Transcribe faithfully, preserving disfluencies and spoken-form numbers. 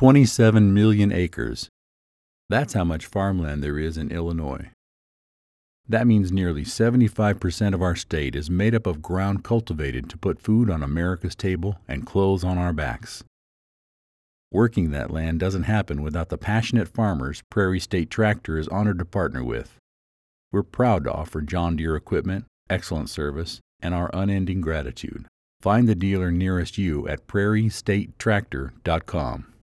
twenty-seven million acres. That's how much farmland there is in Illinois. That means nearly seventy-five percent of our state is made up of ground cultivated to put food on America's table and clothes on our backs. Working that land doesn't happen without the passionate farmers Prairie State Tractor is honored to partner with. We're proud to offer John Deere equipment, excellent service, and our unending gratitude. Find the dealer nearest you at prairie state tractor dot com.